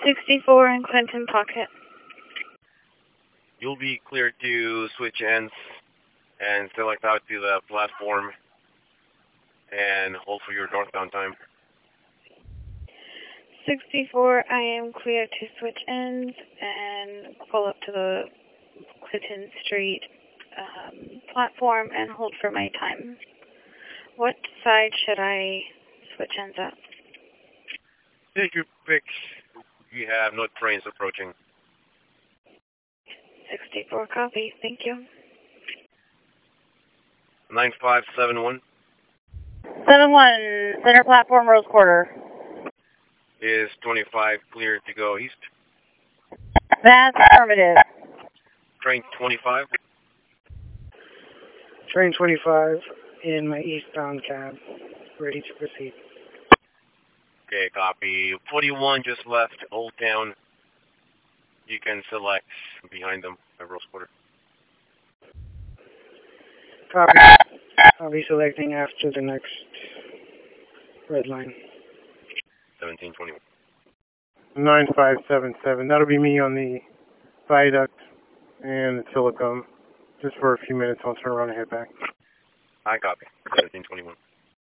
64 in Clinton Pocket. You'll be cleared to switch ends and select out to the platform and hold for your northbound time. 64, I am clear to switch ends and pull up to the Clinton Street platform and hold for my time. What side should I switch ends at? Take your pick. You have no trains approaching. 64, copy. Thank you. 9571. 71, center platform, Rose Quarter. Is 25 clear to go east? That's affirmative. Train 25? Train 25 in my eastbound cab, ready to proceed. Okay, copy. 41 just left Old Town. You can select behind them at Rose Quarter. Copy. I'll be selecting after the next red line. 1721. 9577. That'll be me on the viaduct and the Silicon. Just for a few minutes, I'll turn around and head back. I copy. 1721.